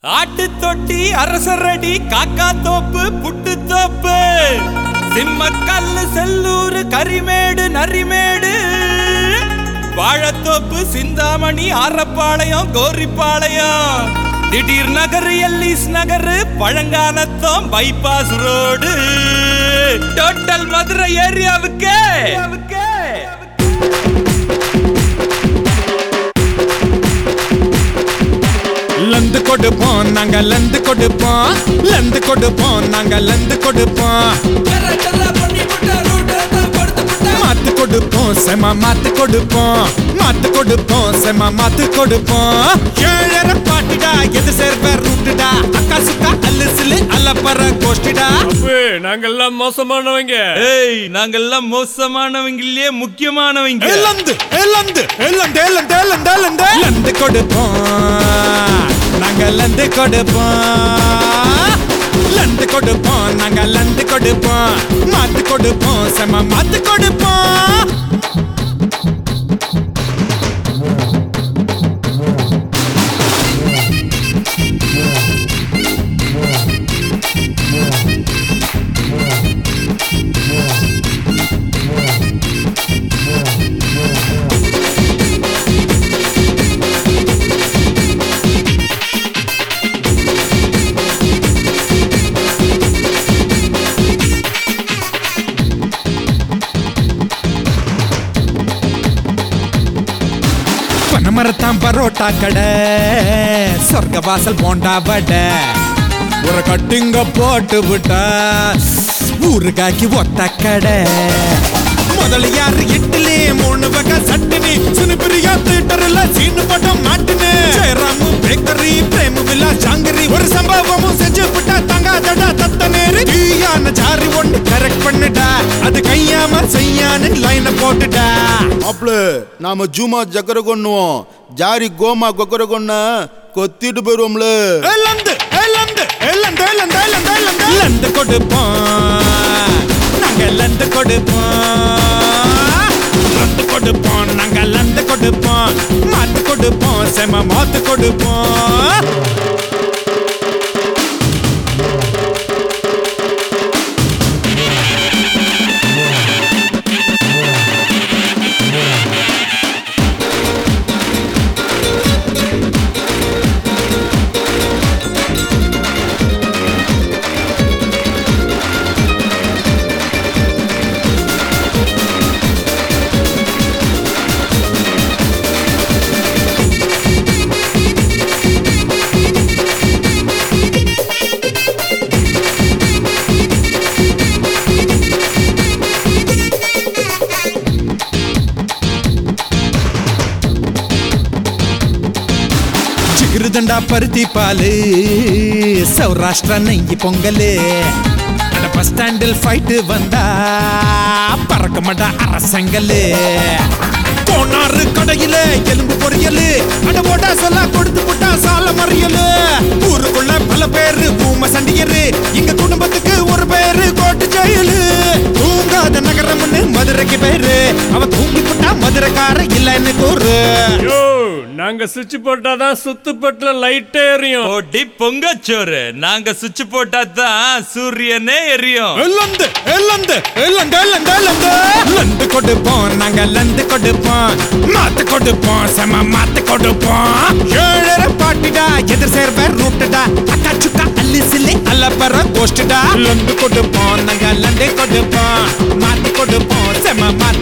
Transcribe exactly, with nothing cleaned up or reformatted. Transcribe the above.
ஆட்டு தொட்டி அரசரடி காக்கா தோப்பு புட்டு தோப்பு சிம்மக்கல்லு Sellur Karimedu Narimedu Vazhathoppu Chintamani Arappalayam Goripalayam Thideer Nagar Ellis Nagar Palanganatham bypass road total Madurai ஏரியாவுக்கு லந்து கொடுப்போம் நாங்க லந்து கொடுப்போம் லந்து கொடுப்போம் நாங்க லந்து கொடுப்போம் மாத்து கொடுப்போம் செம மாத்து கொடுப்போம் மாத்து கொடுப்போம் செம மாத்து கொடுப்போம் ஏழரை பாட்டுடா எது சேர்வ ரூட்டுடா அக்கா சுக்கா அல்லுசிலு அல்லப்பற கோஷ்டிடா நாங்கெல்லாம் மோசமானவங்க. ஏய் நாங்கெல்லாம் மோசமானவங்களே முக்கியமானவங்க. லந்து லந்து லந்து லந்து லந்து லந்து லந்து கொடுப்போம் நாங்க லந்து கொடுப்போம் லந்து கொடுப்போம் நாங்க லந்து கொடுப்போம் மாத்து கொடுப்போம் செம மாத்து கொடுப்போம். பனமரத்தான் பரோட்டா கடை சொர்க்க வாசல் போண்டா வடை ஒரு கட்டிங்க போட்டு விட்டா ஊருகாக்கி ஒத்த கடை முதல்ல யாரு இட்லி மூணு வகை சட்டினி சுனிபிரியா தியேட்டர்ல சீனு படம் மாட்டினு ஜெயராமு பேக்கரி பிரேம வில்லா ஜாங்கிரி ஒரு சம்பவமும் செஞ்சு விட்டா தங்காதடா தத்த நேரு தீயான ஜாரி ஒண்ணு கரெக்ட் பண்ணுடா அது கையாம செய்யான்னு லைனை போட்டுடா. அப்பள நாம ஜூமா ஜக்கர கொண்ணுவோம் ஜாரி கோமா கொக்கர கொன்ன கொத்திட்டு போயிருவோம்ல. லந்து லந்து லந்து லந்து லந்து லந்து லந்து கொடுப்போம் நாங்க லந்து கொடுப்போம் லந்து கொடுப்போம் நாங்க லந்து கொடுப்போம் மாத்து கொடுப்போம் செம மாத்து கொடுப்போம். இருதண்டா பருத்தி பாலு சௌராஷ்டிரா நெய்யி பொங்கலு பஸ் ஸ்டாண்டில் ஃபைட்டு வந்தா பறக்க மாட்டா அரசங்கலு கோனாறு கடையில எலும்பு பொரியலு அட போட்டா சொல்ல கொடுத்து போட்டா சால மறியலு ஊருக்குள்ள பல பேரு பூம சண்டியரு இங்க குடும்பத்துக்கு ஒரு பேரு கோட்டு ஜெயலு தூங்காத நகரம்னு மதுரைக்கு பேரு அவ தூங்கி போட்டா மதுரைக்கார இல்லன்னு கூறு. நாங்க சுவிட்ச் போட்டாதான் சுத்துப்பட்டுல லைட் எரியும். ஓடி பொங்கச்சோறு நாங்க சுவிட்ச் போட்டா தான் சூரியனே எரியும். லந்து லந்து லந்து லந்து லந்து லந்து கொடுப்போம் நாங்க லந்து கொடுப்போம் மாத்து கொடுப்போம் செம மாத்து கொடுப்போம். ஏழரை பாட்டுடா எதிர் சேர்வ ரூட்டுடா அக்கா சுக்கா அல்லுசிலு அல்லப்பற கோஷ்டிடா லந்து கொடுப்போம் நாங்க லந்து கொடுப்போம் மாத்து கொடுப்போம் செம மாத்து